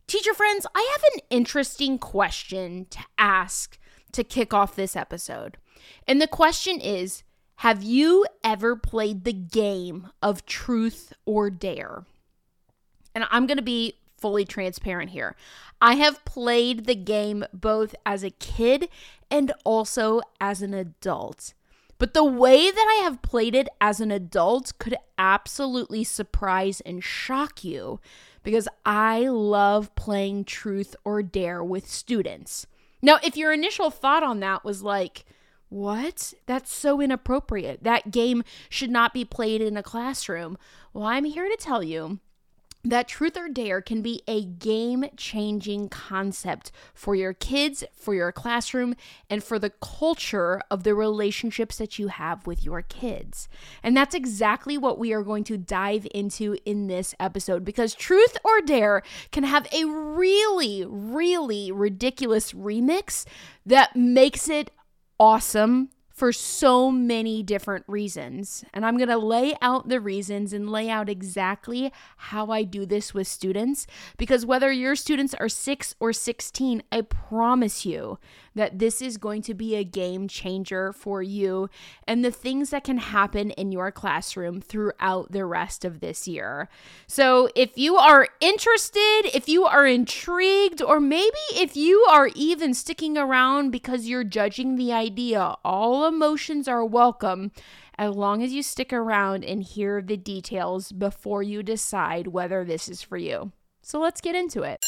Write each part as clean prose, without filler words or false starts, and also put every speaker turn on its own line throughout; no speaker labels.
Teacher friends, I have an interesting question to ask to kick off this episode. And the question is, have you ever played the game of truth or dare? And I'm going to be fully transparent here. I have played the game both as a kid and also as an adult. But the way that I have played it as an adult could absolutely surprise and shock you because I love playing truth or dare with students. Now, if your initial thought on that was like, what? That's so inappropriate. That game should not be played in a classroom. Well, I'm here to tell you that truth or dare can be a game-changing concept for your kids, for your classroom, and for the culture of the relationships that you have with your kids. And that's exactly what we are going to dive into in this episode, because truth or dare can have a really, really ridiculous remix that makes it awesome for so many different reasons. And I'm going to lay out the reasons and lay out exactly how I do this with students, because whether your students are 6 or 16, I promise you that this is going to be a game changer for you and the things that can happen in your classroom throughout the rest of this year. So if you are interested, if you are intrigued, or maybe if you are even sticking around because you're judging the idea, all emotions are welcome as long as you stick around and hear the details before you decide whether this is for you. So let's get into it.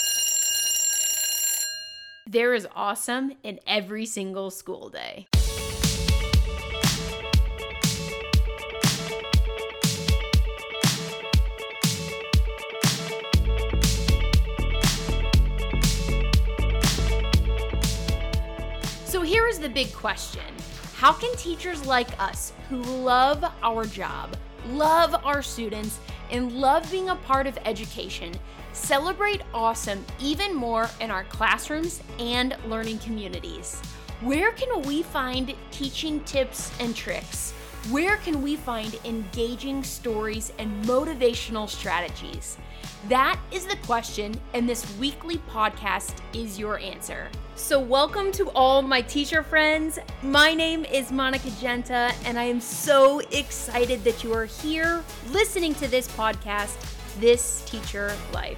There is awesome in every single school day. So here is the big question. How can teachers like us who love our job, love our students, and love being a part of education celebrate awesome even more in our classrooms and learning communities? Where can we find teaching tips and tricks? Where can we find engaging stories and motivational strategies? That is the question, and this weekly podcast is your answer. So welcome to all my teacher friends. My name is Monica Genta, and I am so excited that you are here listening to this podcast, This Teacher Life.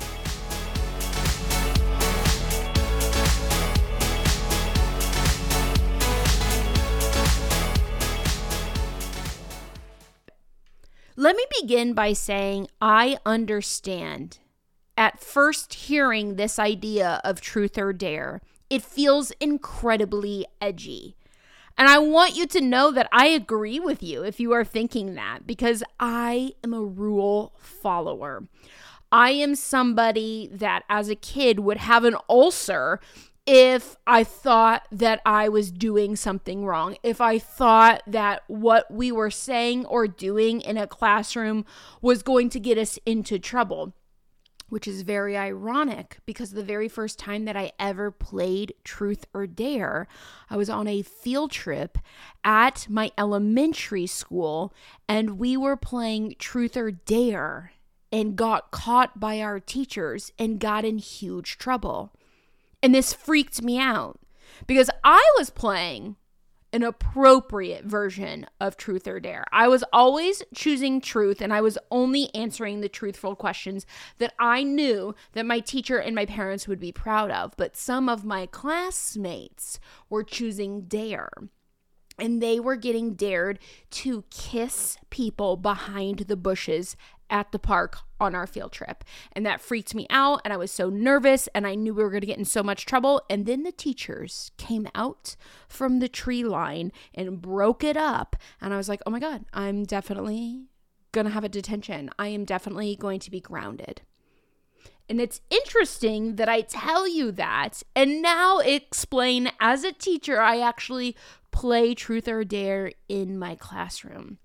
Let me begin by saying I understand. At first hearing this idea of truth or dare, it feels incredibly edgy. And I want you to know that I agree with you if you are thinking that, because I am a rule follower. I am somebody that as a kid would have an ulcer if I thought that I was doing something wrong, if I thought that what we were saying or doing in a classroom was going to get us into trouble. Which is very ironic because the very first time that I ever played Truth or Dare, I was on a field trip at my elementary school and we were playing Truth or Dare and got caught by our teachers and got in huge trouble. And this freaked me out because I was playing an appropriate version of Truth or Dare. I was always choosing truth, and I was only answering the truthful questions that I knew that my teacher and my parents would be proud of. But some of my classmates were choosing dare, and they were getting dared to kiss people behind the bushes at the park on our field trip. And that freaked me out, and I was so nervous, and I knew we were going to get in so much trouble. And then the teachers came out from the tree line and broke it up. And I was like, oh my God, I'm definitely going to have a detention. I am definitely going to be grounded. And it's interesting that I tell you that and now explain as a teacher, I actually play Truth or Dare in my classroom.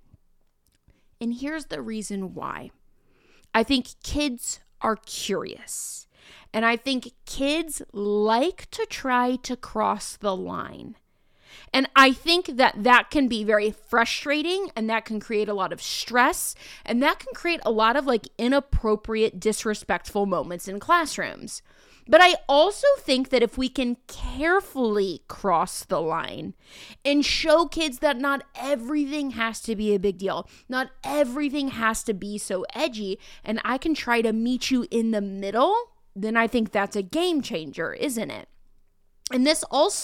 And here's the reason why. I think kids are curious. And I think kids like to try to cross the line. And I think that that can be very frustrating, and that can create a lot of stress, and that can create a lot of inappropriate, disrespectful moments in classrooms. But I also think that if we can carefully cross the line and show kids that not everything has to be a big deal, not everything has to be so edgy, and I can try to meet you in the middle, then I think that's a game changer, isn't it? And this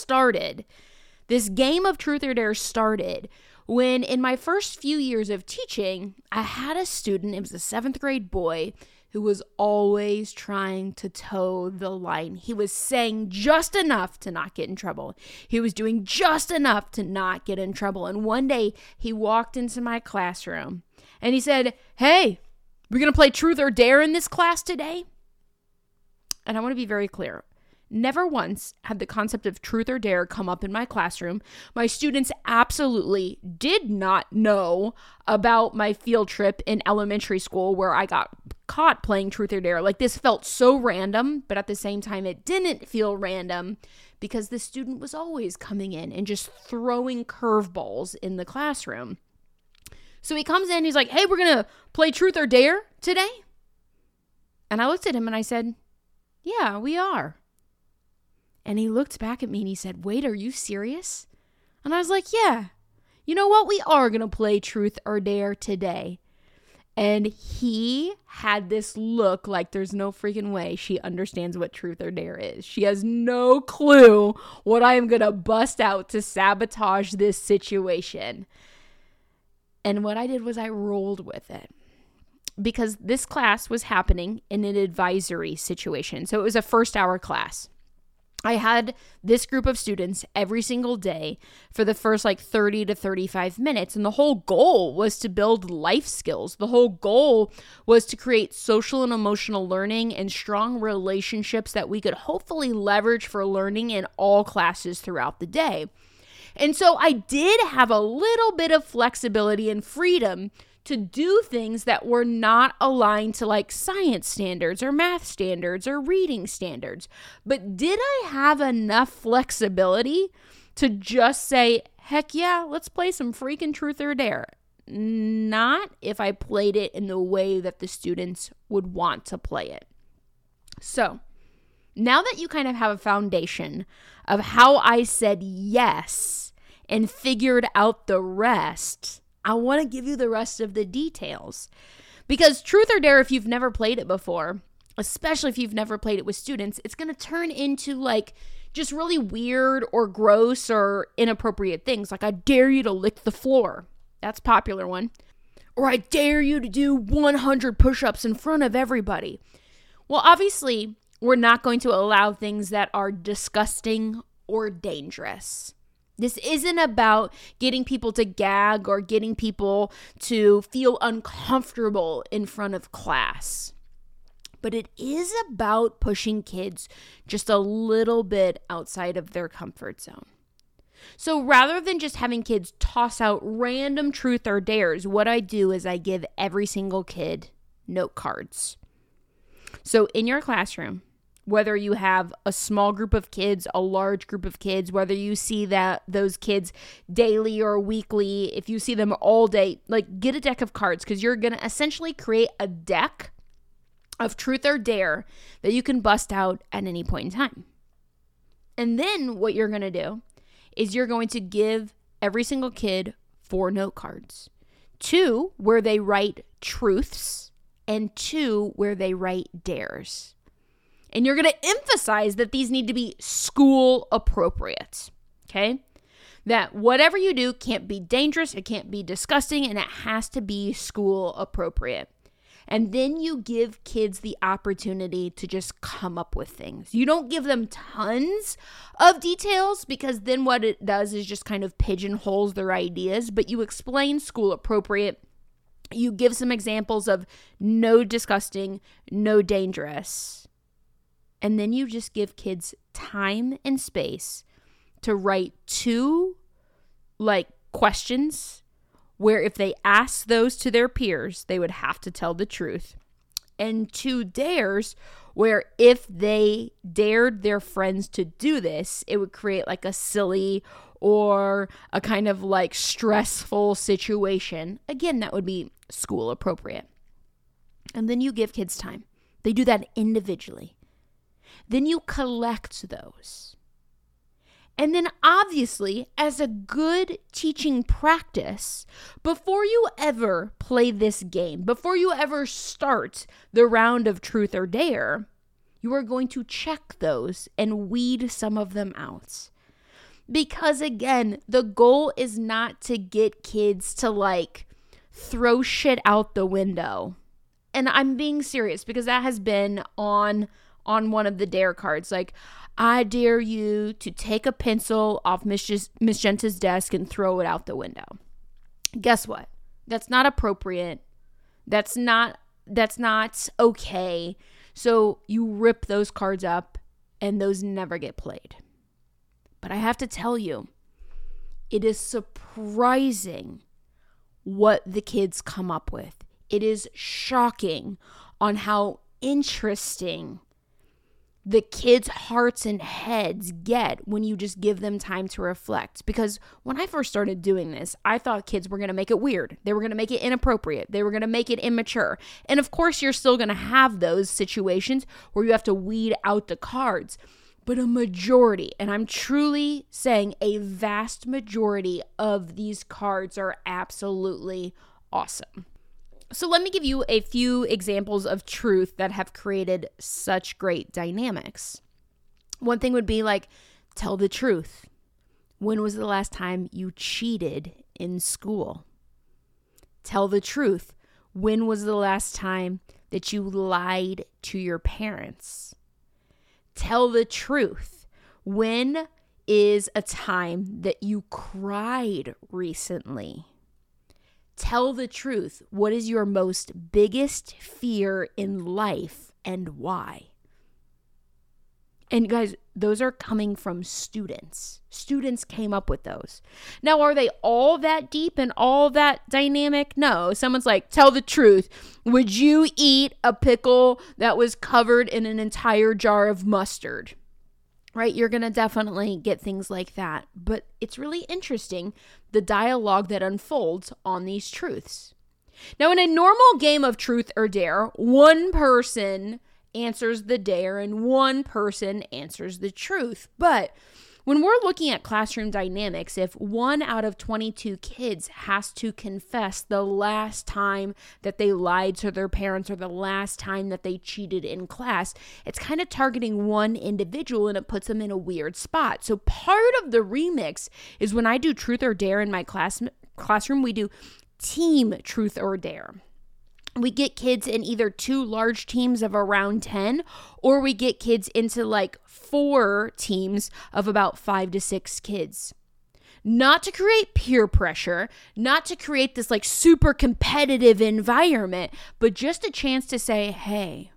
game of Truth or Dare started when in my first few years of teaching, I had a student, it was a 7th grade boy, who was always trying to toe the line. He was saying just enough to not get in trouble. He was doing just enough to not get in trouble. And one day he walked into my classroom and he said, "Hey, we're going to play Truth or Dare in this class today?" And I want to be very clear. Never once had the concept of Truth or Dare come up in my classroom. My students absolutely did not know about my field trip in elementary school where I got caught playing Truth or Dare. Like, this felt so random, but at the same time, it didn't feel random because the student was always coming in and just throwing curveballs in the classroom. So he comes in, he's like, "Hey, we're going to play Truth or Dare today?" And I looked at him and I said, "Yeah, we are." And he looked back at me and he said, "Wait, are you serious?" And I was like, "Yeah, you know what? We are going to play Truth or Dare today." And he had this look like there's no freaking way she understands what Truth or Dare is. She has no clue what I am going to bust out to sabotage this situation. And what I did was I rolled with it. Because this class was happening in an advisory situation. So it was a first hour class. I had this group of students every single day for the first 30 to 35 minutes. And the whole goal was to build life skills. The whole goal was to create social and emotional learning and strong relationships that we could hopefully leverage for learning in all classes throughout the day. And so I did have a little bit of flexibility and freedom to do things that were not aligned to science standards or math standards or reading standards. But did I have enough flexibility to just say, "Heck yeah, let's play some freaking Truth or Dare"? Not if I played it in the way that the students would want to play it. So now that you kind of have a foundation of how I said yes and figured out the rest, I want to give you the rest of the details. Because Truth or Dare, if you've never played it before, especially if you've never played it with students, it's going to turn into just really weird or gross or inappropriate things. Like, "I dare you to lick the floor." That's a popular one. Or, "I dare you to do 100 push-ups in front of everybody." Well, obviously, we're not going to allow things that are disgusting or dangerous. This isn't about getting people to gag or getting people to feel uncomfortable in front of class. But it is about pushing kids just a little bit outside of their comfort zone. So rather than just having kids toss out random Truth or Dares, what I do is I give every single kid note cards. So in your classroom, whether you have a small group of kids, a large group of kids, whether you see those kids daily or weekly, if you see them all day, get a deck of cards, because you're going to essentially create a deck of Truth or Dare that you can bust out at any point in time. And then what you're going to do is you're going to give every single kid 4 note cards. 2 where they write truths and 2 where they write dares. And you're going to emphasize that these need to be school appropriate, okay? That whatever you do can't be dangerous, it can't be disgusting, and it has to be school appropriate. And then you give kids the opportunity to just come up with things. You don't give them tons of details, because then what it does is just kind of pigeonholes their ideas, but you explain school appropriate. You give some examples of no disgusting, no dangerous. And then you just give kids time and space to write 2 questions where if they ask those to their peers, they would have to tell the truth. And 2 dares where if they dared their friends to do this, it would create a silly or a kind of stressful situation. Again, that would be school appropriate. And then you give kids time. They do that individually. then you collect those. And then obviously, as a good teaching practice, before you ever play this game, before you ever start the round of truth or dare, you are going to check those and weed some of them out. Because again, the goal is not to get kids to like throw shit out the window. And I'm being serious because that has been on one of the dare cards. Like, I dare you to take a pencil off Miss Genta's desk and throw it out the window. Guess what? That's not appropriate. That's not okay. So you rip those cards up and those never get played. But I have to tell you, it is surprising what the kids come up with. It is shocking on how interesting the kids' hearts and heads get when you just give them time to reflect. Because when I first started doing this, I thought kids were going to make it weird. They were going to make it inappropriate. They were going to make it immature. And of course, you're still going to have those situations where you have to weed out the cards. But a majority, and I'm truly saying a vast majority of these cards are absolutely awesome. So let me give you a few examples of truth that have created such great dynamics. One thing would be like, tell the truth. When was the last time you cheated in school? Tell the truth. When was the last time that you lied to your parents? Tell the truth. When is a time that you cried recently? Tell the truth. What is your most biggest fear in life and why? And guys, those are coming from students. Students came up with those. Now, are they all that deep and all that dynamic? No. Someone's like, tell the truth. Would you eat a pickle that was covered in an entire jar of mustard? Right? You're going to definitely get things like that. But it's really interesting, the dialogue that unfolds on these truths. Now, in a normal game of truth or dare, one person answers the dare and one person answers the truth. But when we're looking at classroom dynamics, if 1 out of 22 kids has to confess the last time that they lied to their parents or the last time that they cheated in class, it's kind of targeting one individual and it puts them in a weird spot. So part of the remix is when I do truth or dare in my classroom, we do team truth or dare. We get kids in either 2 large teams of around 10, or we get kids into like 4 teams of about 5 to 6 kids. Not to create peer pressure, not to create this like super competitive environment, but just a chance to say, hey,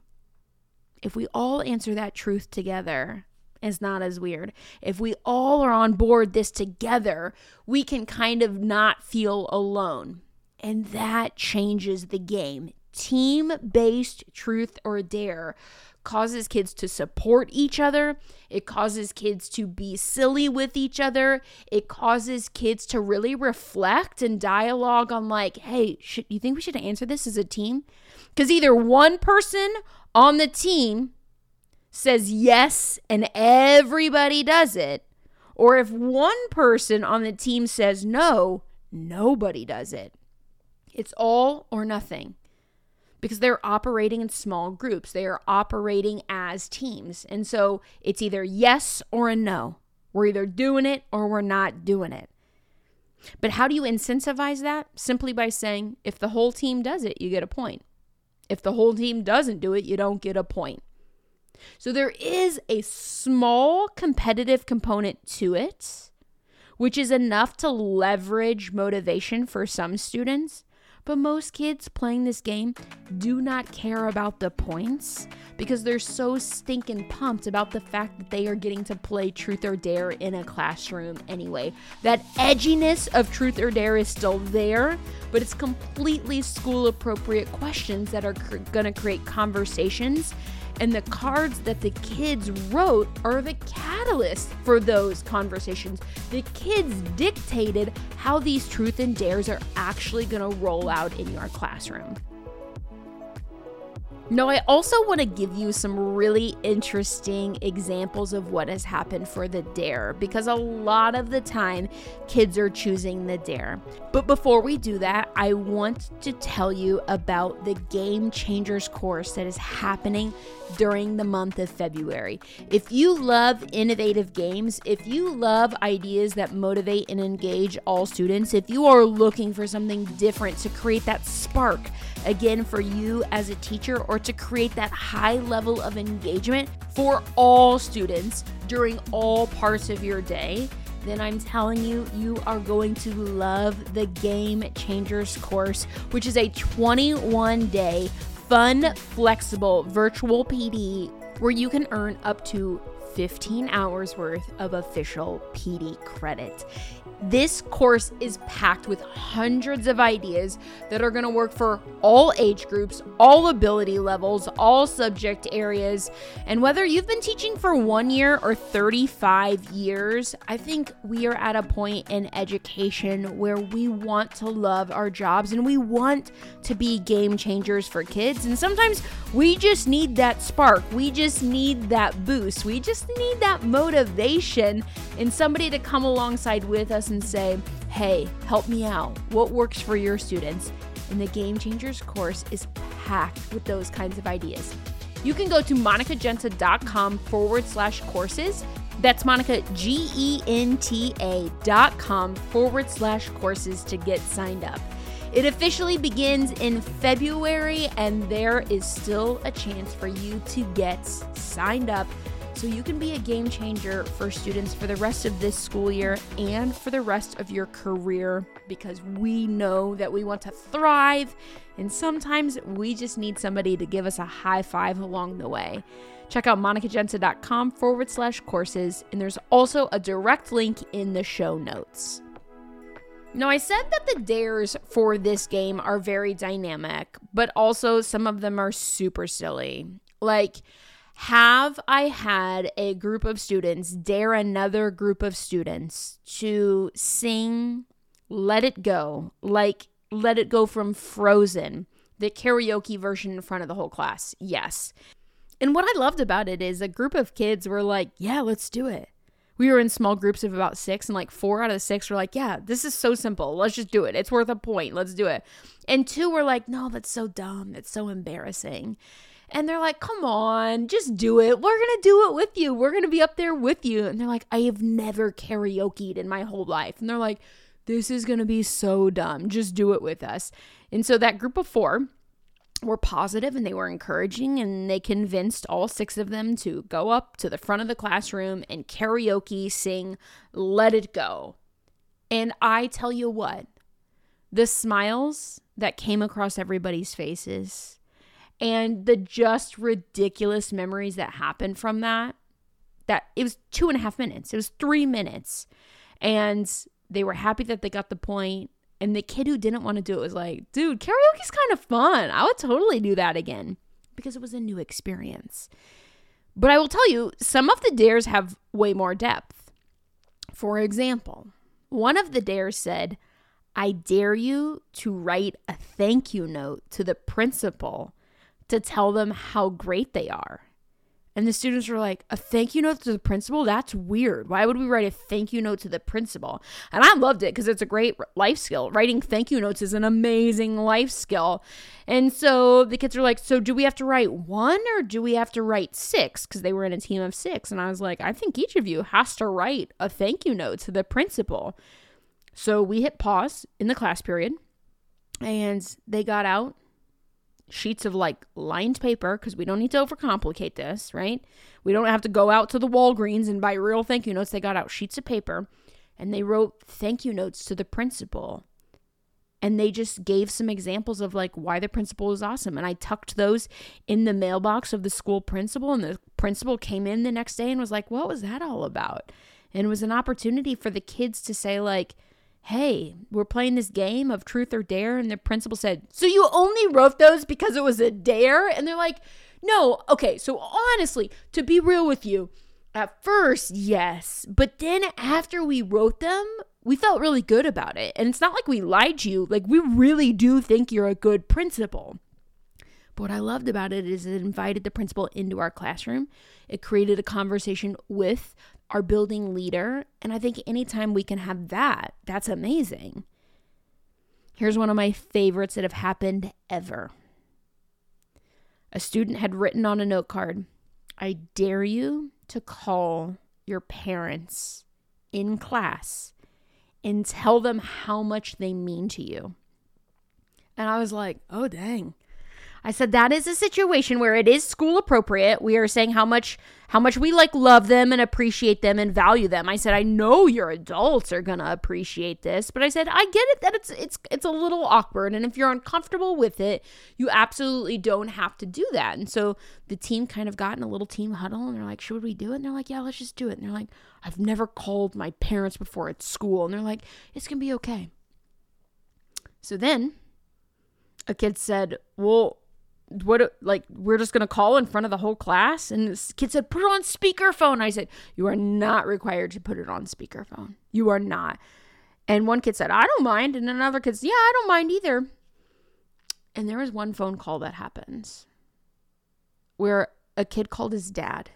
if we all answer that truth together, it's not as weird. If we all are on board this together, we can kind of not feel alone. And that changes the game. Team-based truth or dare causes kids to support each other. It causes kids to be silly with each other. It causes kids to really reflect and dialogue on like, hey, you think we should answer this as a team? Because either one person on the team says yes and everybody does it, or if one person on the team says no, nobody does it. It's all or nothing. Because they're operating in small groups. They are operating as teams. And so it's either yes or a no. We're either doing it or we're not doing it. But how do you incentivize that? Simply by saying, if the whole team does it, you get a point. If the whole team doesn't do it, you don't get a point. So there is a small competitive component to it, which is enough to leverage motivation for some students. But most kids playing this game do not care about the points because they're so stinking pumped about the fact that they are getting to play truth or dare in a classroom anyway. That edginess of truth or dare is still there, but it's completely school-appropriate questions that are going to create conversations. And the cards that the kids wrote are the catalyst for those conversations. The kids dictated how these truth and dares are actually going to roll out in your classroom. No, I also want to give you some really interesting examples of what has happened for the DARE, because a lot of the time kids are choosing the DARE. But before we do that, I want to tell you about the Game Changers course that is happening during the month of February. If you love innovative games, if you love ideas that motivate and engage all students, if you are looking for something different to create that spark, again, for you as a teacher, or to create that high level of engagement for all students during all parts of your day, then I'm telling you, you are going to love the Game Changers course, which is a 21-day fun, flexible virtual PD where you can earn up to 15 hours worth of official PD credit. This course is packed with hundreds of ideas that are going to work for all age groups, all ability levels, all subject areas. And whether you've been teaching for 1 year or 35 years, I think we are at a point in education where we want to love our jobs and we want to be game changers for kids. And sometimes we just need that spark. We just need that boost. We just need that motivation and somebody to come alongside with us and say, hey, help me out. What works for your students? And the Game Changers course is packed with those kinds of ideas. You can go to monicagenta.com/courses. That's monicagenta.com/courses to get signed up. It officially begins in February, and there is still a chance for you to get signed up so you can be a game changer for students for the rest of this school year and for the rest of your career, because we know that we want to thrive, and sometimes we just need somebody to give us a high five along the way. Check out monicagenta.com/courses, and there's also a direct link in the show notes. Now, I said that the dares for this game are very dynamic, but also some of them are super silly. Like, have I had a group of students dare another group of students to sing Let It Go, like Let It Go from Frozen, the karaoke version in front of the whole class? Yes. And what I loved about it is a group of kids were like, yeah, let's do it. We were in small groups of about 6, and like 4 out of the 6 were like, yeah, this is so simple. Let's just do it. It's worth a point. Let's do it. And 2 were like, no, that's so dumb. That's so embarrassing. And they're like, come on, just do it. We're going to do it with you. We're going to be up there with you. And they're like, I have never karaoke'd in my whole life. And they're like, this is going to be so dumb. Just do it with us. And so that group of 4 were positive, and they were encouraging, and they convinced all 6 of them to go up to the front of the classroom and karaoke sing Let It Go. And I tell you what, the smiles that came across everybody's faces and the just ridiculous memories that happened from that it was 2.5 minutes. It was 3 minutes. And they were happy that they got the point. And the kid who didn't want to do it was like, dude, karaoke's kind of fun. I would totally do that again, because it was a new experience. But I will tell you, some of the dares have way more depth. For example, one of the dares said, I dare you to write a thank you note to the principal to tell them how great they are. And the students were like, a thank you note to the principal? That's weird. Why would we write a thank you note to the principal? And I loved it because it's a great life skill. Writing thank you notes is an amazing life skill. And so the kids were like, so do we have to write 1 or do we have to write 6? Because they were in a team of 6. And I was like, I think each of you has to write a thank you note to the principal. So we hit pause in the class period, and they got out sheets of like lined paper, because we don't need to overcomplicate this, right? We don't have to go out to the Walgreens and buy real thank you notes. They got out sheets of paper, and they wrote thank you notes to the principal. And they just gave some examples of like why the principal was awesome. And I tucked those in the mailbox of the school principal, and the principal came in the next day and was like, what was that all about? And it was an opportunity for the kids to say like, hey, we're playing this game of truth or dare. And the principal said, so you only wrote those because it was a dare? And they're like, no, okay, so honestly, to be real with you, at first, yes. But then after we wrote them, we felt really good about it. And it's not like we lied to you. Like, we really do think you're a good principal. But what I loved about it is it invited the principal into our classroom. It created a conversation with our building leader. And I think anytime we can have that, that's amazing. Here's one of my favorites that have happened ever. A student had written on a note card, "I dare you to call your parents in class and tell them how much they mean to you." And I was like, oh, dang. I said, that is a situation where it is school appropriate. We are saying how much we love them and appreciate them and value them. I said, I know your adults are going to appreciate this, but I said, I get it that it's a little awkward. And if you're uncomfortable with it, you absolutely don't have to do that. And so the team kind of got in a little team huddle and they're like, should we do it? And they're like, yeah, let's just do it. And they're like, I've never called my parents before at school. And they're like, it's going to be okay. So then a kid said, well, we're just going to call in front of the whole class? And this kid said, put it on speakerphone. I said, you are not required to put it on speakerphone. You are not. And one kid said, I don't mind. And another kid said, yeah, I don't mind either. And there was one phone call that happens where a kid called his dad.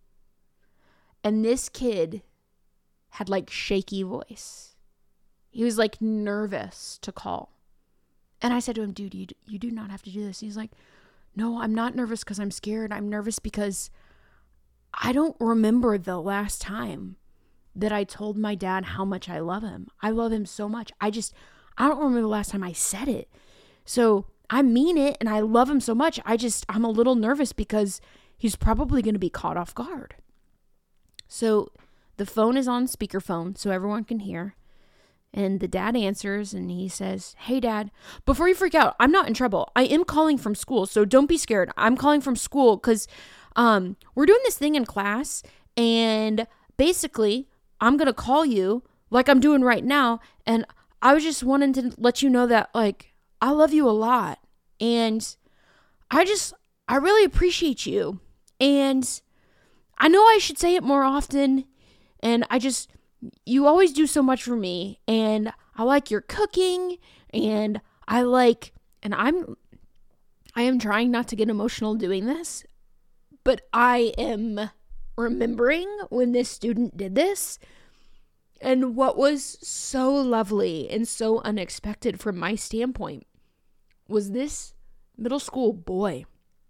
And this kid had shaky voice. He was nervous to call. And I said to him, dude, you do not have to do this. He's like, no, I'm not nervous because I'm scared. I'm nervous because I don't remember the last time that I told my dad how much I love him. I love him so much. I don't remember the last time I said it. So I mean it and I love him so much. I'm a little nervous because he's probably going to be caught off guard. So the phone is on speakerphone so everyone can hear. And the dad answers and he says, hey, Dad, before you freak out, I'm not in trouble. I am calling from school, so don't be scared. I'm calling from school because we're doing this thing in class. And basically, I'm going to call you like I'm doing right now. And I was just wanting to let you know that, I love you a lot. And I really appreciate you. And I know I should say it more often. And you always do so much for me, and I like your cooking, and I am trying not to get emotional doing this, but I am remembering when this student did this, and what was so lovely and so unexpected from my standpoint was this middle school boy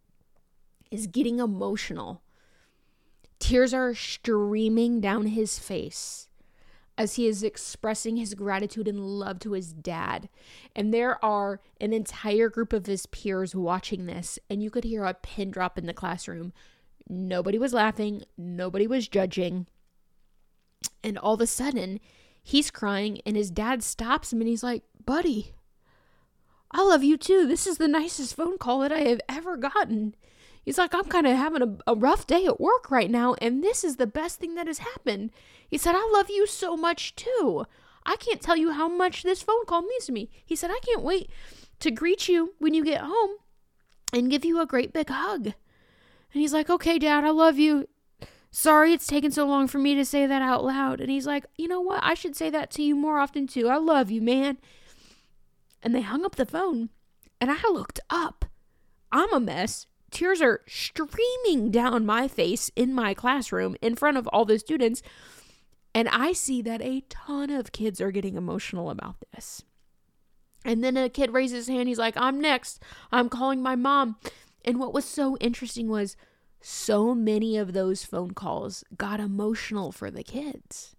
is getting emotional. Tears are streaming down his face as he is expressing his gratitude and love to his dad. And there are an entire group of his peers watching this, and you could hear a pin drop in the classroom. Nobody was laughing. Nobody was judging. And all of a sudden, he's crying, and his dad stops him, and he's like, buddy, I love you too. This is the nicest phone call that I have ever gotten. He's like, I'm kind of having a rough day at work right now, and this is the best thing that has happened. He said, I love you so much too. I can't tell you how much this phone call means to me. He said, I can't wait to greet you when you get home and give you a great big hug. And he's like, okay, Dad, I love you. Sorry it's taken so long for me to say that out loud. And he's like, you know what? I should say that to you more often too. I love you, man. And they hung up the phone, and I looked up. I'm a mess. Tears are streaming down my face in my classroom in front of all the students. And I see that a ton of kids are getting emotional about this. And then a kid raises his hand. He's like, I'm next. I'm calling my mom. And what was so interesting was so many of those phone calls got emotional for the kids.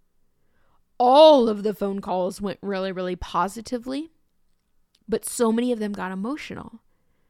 All of the phone calls went really, really positively, but so many of them got emotional.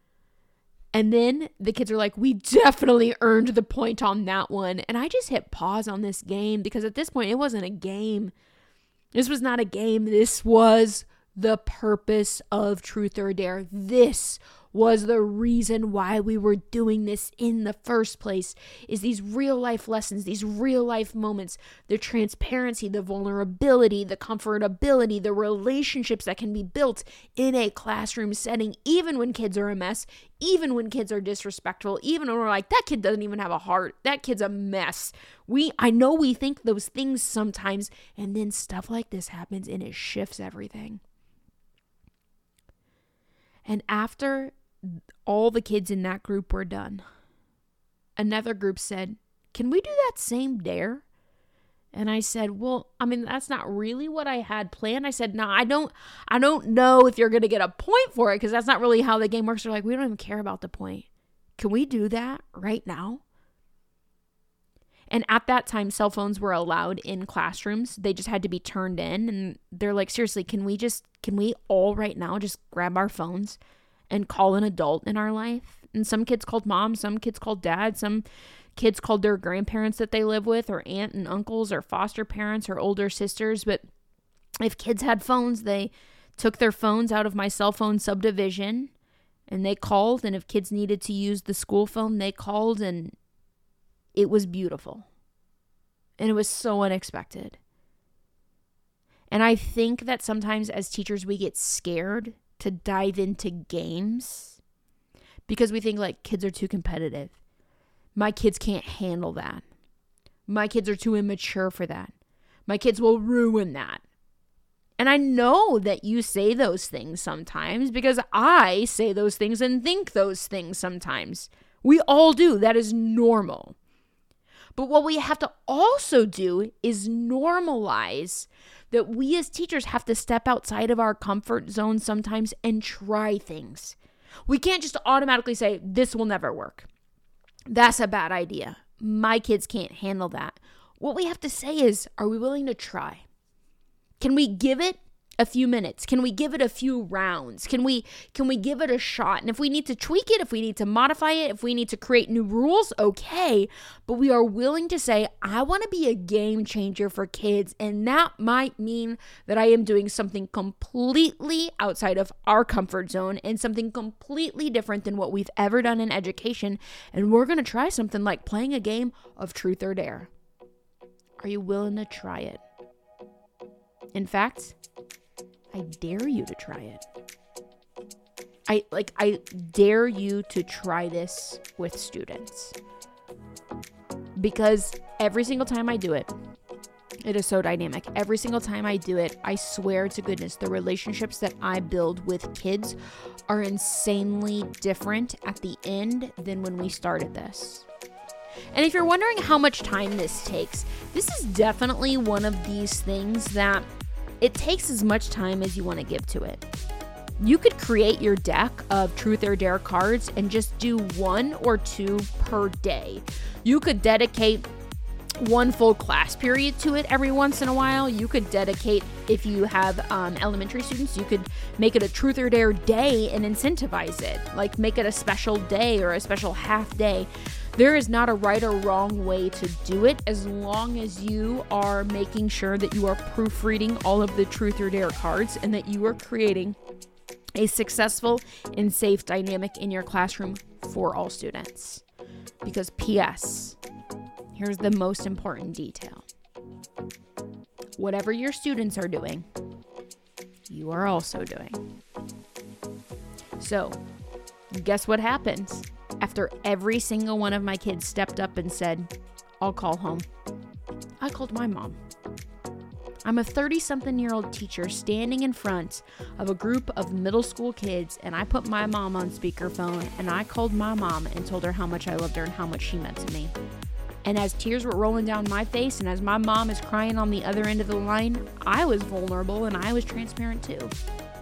And then the kids are like, we definitely earned the point on that one. And I just hit pause on this game because at this point, it wasn't a game. This was not a game. This was the purpose of Truth or Dare. This was the reason why we were doing this in the first place, is these real life lessons, these real life moments, the transparency, the vulnerability, the comfortability, the relationships that can be built in a classroom setting, even when kids are a mess, even when kids are disrespectful, even when we're like, that kid doesn't even have a heart, that kid's a mess. I know we think those things sometimes, and then stuff like this happens and it shifts everything. And after all the kids in that group were done. Another group said, "Can we do that same dare?" And I said, "Well, I mean, that's not really what I had planned." I said, "No, I don't know if you're going to get a point for it, because that's not really how the game works." They're like, "We don't even care about the point. Can we do that right now?" And at that time, cell phones were allowed in classrooms. They just had to be turned in. And they're like, "Seriously, can we all right now just grab our phones and call an adult in our life?" And some kids called mom, some kids called dad, some kids called their grandparents that they live with, or aunt and uncles, or foster parents, or older sisters. But if kids had phones, they took their phones out of my cell phone subdivision and they called. And if kids needed to use the school phone, they called, and it was beautiful. And it was so unexpected. And I think that sometimes as teachers, we get scared to dive into games because we think like kids are too competitive. My kids can't handle that. My kids are too immature for that. My kids will ruin that. And I know that you say those things sometimes because I say those things and think those things sometimes. We all do. That is normal. But what we have to also do is normalize that we as teachers have to step outside of our comfort zone sometimes and try things. We can't just automatically say, "This will never work. That's a bad idea. My kids can't handle that." What we have to say is, are we willing to try? Can we give it a few minutes? Can we give it a few rounds? Can we give it a shot? And if we need to tweak it, if we need to modify it, if we need to create new rules, okay. But we are willing to say, I want to be a game changer for kids. And that might mean that I am doing something completely outside of our comfort zone and something completely different than what we've ever done in education. And we're going to try something like playing a game of truth or dare. Are you willing to try it? In fact, I dare you to try it. I dare you to try this with students. Because every single time I do it, it is so dynamic. Every single time I do it, I swear to goodness, the relationships that I build with kids are insanely different at the end than when we started this. And if you're wondering how much time this takes, this is definitely one of these things that it takes as much time as you want to give to it. You could create your deck of truth or dare cards and just do 1 or 2 per day. You could dedicate one full class period to it every once in a while. You could dedicate, if you have elementary students, you could make it a truth or dare day and incentivize it. Like make it a special day or a special half day. There is not a right or wrong way to do it as long as you are making sure that you are proofreading all of the truth or dare cards and that you are creating a successful and safe dynamic in your classroom for all students. Because P.S., here's the most important detail. Whatever your students are doing, you are also doing. So, guess what happens? After every single one of my kids stepped up and said, "I'll call home," I called my mom. I'm a 30-something-year-old teacher standing in front of a group of middle school kids, and I put my mom on speakerphone, and I called my mom and told her how much I loved her and how much she meant to me. And as tears were rolling down my face, and as my mom is crying on the other end of the line, I was vulnerable and I was transparent too.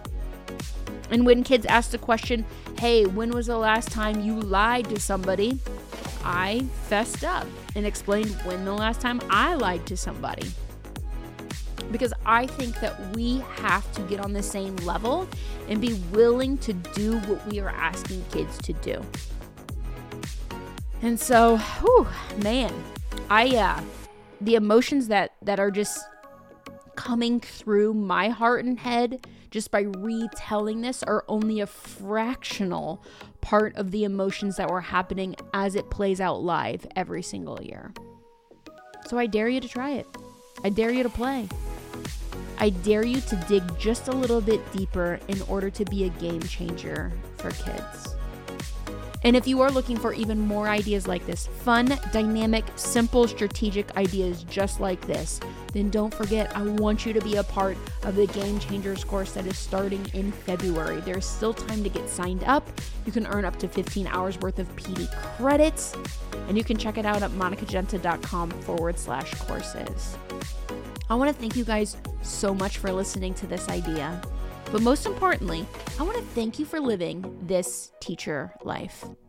And when kids asked the question, "Hey, when was the last time you lied to somebody?" I fessed up and explained when the last time I lied to somebody. Because I think that we have to get on the same level and be willing to do what we are asking kids to do. And so, man, the emotions that are just coming through my heart and head just by retelling this are only a fractional part of the emotions that were happening as it plays out live every single year. So I dare you to try it. I dare you to play. I dare you to dig just a little bit deeper in order to be a game changer for kids. And if you are looking for even more ideas like this, fun, dynamic, simple, strategic ideas just like this, then don't forget, I want you to be a part of the Game Changers course that is starting in February. There's still time to get signed up. You can earn up to 15 hours worth of PD credits, and you can check it out at monicagenta.com/courses. I want to thank you guys so much for listening to this idea. But most importantly, I want to thank you for living this teacher life.